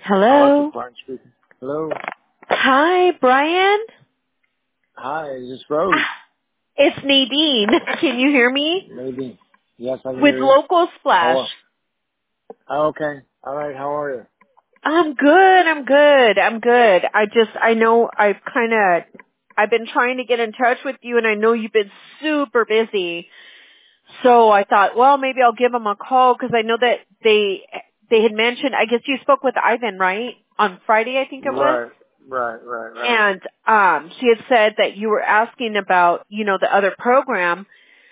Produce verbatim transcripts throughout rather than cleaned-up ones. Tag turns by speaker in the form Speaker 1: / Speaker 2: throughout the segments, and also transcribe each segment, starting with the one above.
Speaker 1: Hello,
Speaker 2: Hello.
Speaker 1: Brian speaking. Hello.
Speaker 2: Hi, Brian.
Speaker 1: Hi, is this Rose?
Speaker 2: Ah, It's Nadine. Can you hear me?
Speaker 1: Maybe. Yes, I can
Speaker 2: With
Speaker 1: hear you.
Speaker 2: Local
Speaker 1: How
Speaker 2: Splash.
Speaker 1: are oh, okay. All right, how are you?
Speaker 2: I'm good. I'm good. I'm good. I just, I know I've kind of, I've been trying to get in touch with you and I know you've been super busy. So I thought, well, maybe I'll give them a call because I know that they, they had mentioned, I guess you spoke with Ivan, right? On Friday, I think it was.
Speaker 1: Right, right, right, right.
Speaker 2: And um, she had said that you were asking about, you know, the other program.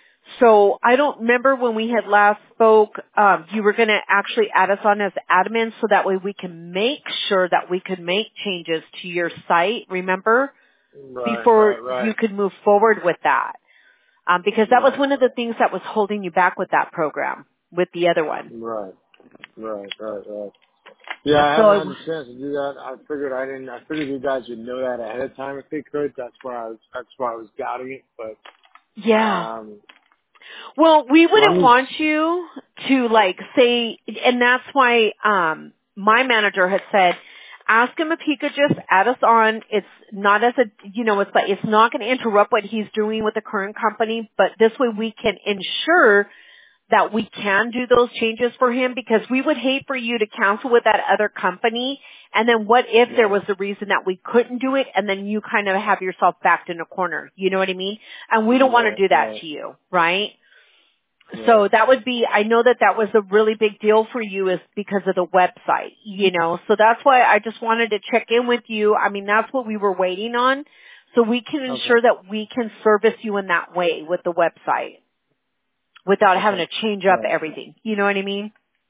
Speaker 2: So I don't remember when we had last spoke, um, you were going to actually add us on as admin so that way we can make sure that we could make changes to your site, remember,
Speaker 1: Right,
Speaker 2: before
Speaker 1: right,
Speaker 2: you
Speaker 1: right.
Speaker 2: could move forward with that. Um, because that was
Speaker 1: Right,
Speaker 2: one of the things that was holding you back with that program, with the other one.
Speaker 1: right, right, right, right. Yeah, I
Speaker 2: So,
Speaker 1: haven't
Speaker 2: I,
Speaker 1: had the chance to do that. I figured I didn't I figured you guys would know that ahead of time if they could. That's why I was that's why I was doubting it. But
Speaker 2: yeah.
Speaker 1: um
Speaker 2: Well, we
Speaker 1: let
Speaker 2: wouldn't
Speaker 1: me
Speaker 2: want you to like say, and that's why um my manager had said, ask him if he could just add us on. It's not as a, you know, it's like it's not going to interrupt what he's doing with the current company, but this way we can ensure that we can do those changes for him because we would hate for you to cancel with that other company. And then what if there
Speaker 1: right,
Speaker 2: was a reason that we couldn't do it and then you kind of have yourself backed in a corner? You know what I mean? And we don't want to
Speaker 1: right,
Speaker 2: do that
Speaker 1: right,
Speaker 2: to you, right?
Speaker 1: right.
Speaker 2: So that would be, I know that that was a really big deal for you is because of the website, you know, so that's why I just wanted to check in with you. I mean, that's what we were waiting on. So we can
Speaker 1: Okay.
Speaker 2: ensure that we can service you in that way with the website without having
Speaker 1: Okay.
Speaker 2: to change up
Speaker 1: Right.
Speaker 2: everything. You know what I mean?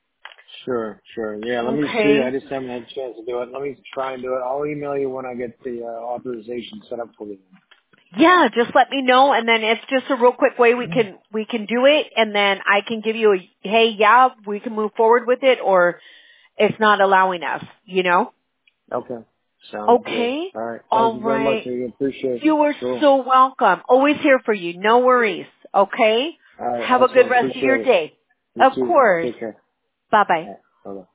Speaker 1: Sure, sure. Yeah, let me see. I
Speaker 2: Okay.
Speaker 1: just haven't had a chance to do it. Let me try and do it. I'll email you when I get the uh, authorization set up for you.
Speaker 2: Yeah, just let me know and then it's just a real quick way we can, we can do it and then I can give you a, hey, yeah, we can move forward with it or it's not allowing us, you know?
Speaker 1: Okay. Sounds good.
Speaker 2: Okay.
Speaker 1: All right. Thank
Speaker 2: All
Speaker 1: you very much.
Speaker 2: right.
Speaker 1: I appreciate it.
Speaker 2: You are
Speaker 1: Sure.
Speaker 2: so welcome. Always here for you. No worries. Okay?
Speaker 1: All right.
Speaker 2: Have a good
Speaker 1: Excellent.
Speaker 2: rest of your
Speaker 1: Appreciate it.
Speaker 2: day.
Speaker 1: You
Speaker 2: Of
Speaker 1: too.
Speaker 2: course.
Speaker 1: Take care.
Speaker 2: Bye bye.
Speaker 1: All right. Bye-bye.